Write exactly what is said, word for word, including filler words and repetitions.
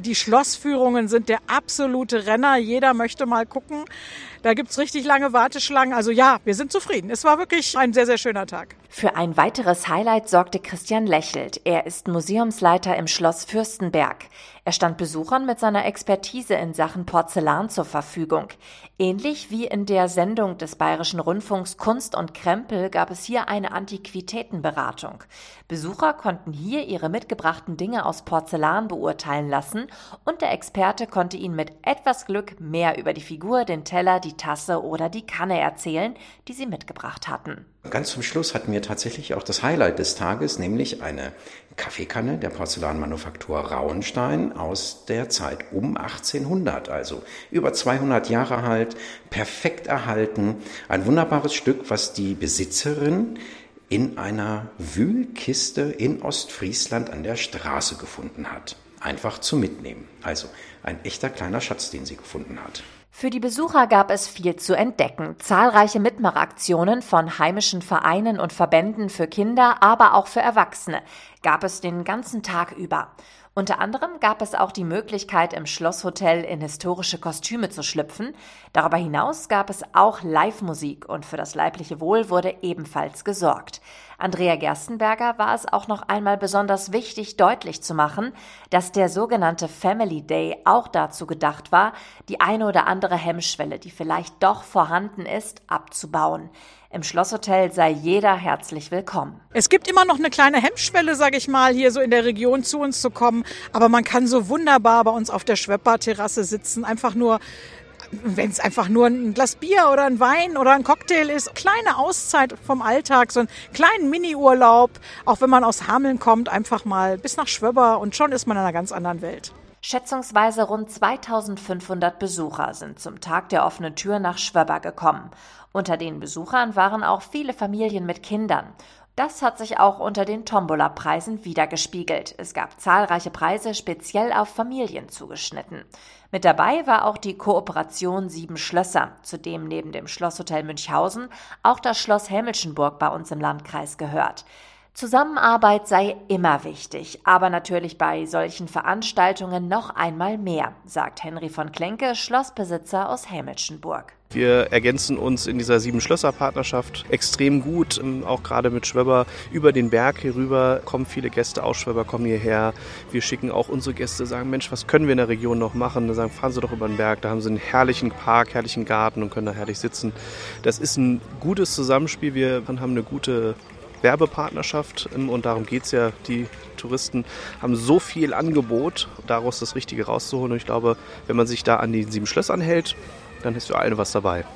Die Schlossführungen sind der absolute Renner. Jeder möchte mal gucken. Da gibt's richtig lange Warteschlangen. Also ja, wir sind zufrieden. Es war wirklich ein sehr, sehr schöner Tag. Für ein weiteres Highlight sorgte Christian Lächelt. Er ist Museumsleiter im Schloss Fürstenberg. Er stand Besuchern mit seiner Expertise in Sachen Porzellan zur Verfügung. Ähnlich wie in der Sendung des Bayerischen Rundfunks Kunst und Krempel gab es hier eine Antiquitätenberatung. Besucher konnten hier ihre mitgebrachten Dinge aus Porzellan beurteilen lassen und der Experte konnte ihnen mit etwas Glück mehr über die Figur, den Teller, die Tasse oder die Kanne erzählen, die sie mitgebracht hatten. Ganz zum Schluss hatten wir tatsächlich auch das Highlight des Tages, nämlich eine Kaffeekanne der Porzellanmanufaktur Rauenstein aus der Zeit um achtzehnhundert, also über zweihundert Jahre alt, perfekt erhalten. Ein wunderbares Stück, was die Besitzerin in einer Wühlkiste in Ostfriesland an der Straße gefunden hat. Einfach zum Mitnehmen. Also ein echter kleiner Schatz, den sie gefunden hat. Für die Besucher gab es viel zu entdecken. Zahlreiche Mitmachaktionen von heimischen Vereinen und Verbänden für Kinder, aber auch für Erwachsene gab es den ganzen Tag über. Unter anderem gab es auch die Möglichkeit, im Schlosshotel in historische Kostüme zu schlüpfen. Darüber hinaus gab es auch Live-Musik und für das leibliche Wohl wurde ebenfalls gesorgt. Andrea Gerstenberger war es auch noch einmal besonders wichtig, deutlich zu machen, dass der sogenannte Family Day auch dazu gedacht war, die eine oder andere Hemmschwelle, die vielleicht doch vorhanden ist, abzubauen. Im Schlosshotel sei jeder herzlich willkommen. Es gibt immer noch eine kleine Hemmschwelle, sage ich mal, hier so in der Region zu uns zu kommen. Aber man kann so wunderbar bei uns auf der Schwebbar-Terrasse sitzen. Einfach nur, wenn es einfach nur ein Glas Bier oder ein Wein oder ein Cocktail ist. Kleine Auszeit vom Alltag, so einen kleinen Mini-Urlaub. Auch wenn man aus Hameln kommt, einfach mal bis nach Schwebbar und schon ist man in einer ganz anderen Welt. Schätzungsweise rund zweitausendfünfhundert Besucher sind zum Tag der offenen Tür nach Schwebbar gekommen. Unter den Besuchern waren auch viele Familien mit Kindern. Das hat sich auch unter den Tombola-Preisen widergespiegelt. Es gab zahlreiche Preise speziell auf Familien zugeschnitten. Mit dabei war auch die Kooperation Sieben Schlösser, zu dem neben dem Schlosshotel Münchhausen auch das Schloss Hämelschenburg bei uns im Landkreis gehört. Zusammenarbeit sei immer wichtig, aber natürlich bei solchen Veranstaltungen noch einmal mehr, sagt Henry von Klenke, Schlossbesitzer aus Hämelschenburg. Wir ergänzen uns in dieser Sieben-Schlösser-Partnerschaft extrem gut, auch gerade mit Schwebbar. Über den Berg hier rüber kommen viele Gäste aus Schwebbar, kommen hierher. Wir schicken auch unsere Gäste, sagen, Mensch, was können wir in der Region noch machen? Da sagen, fahren Sie doch über den Berg, da haben Sie einen herrlichen Park, herrlichen Garten und können da herrlich sitzen. Das ist ein gutes Zusammenspiel, wir haben eine gute Werbepartnerschaft und darum geht es ja. Die Touristen haben so viel Angebot, daraus das Richtige rauszuholen. Und ich glaube, wenn man sich da an die Sieben Schlössern hält, dann ist für alle was dabei.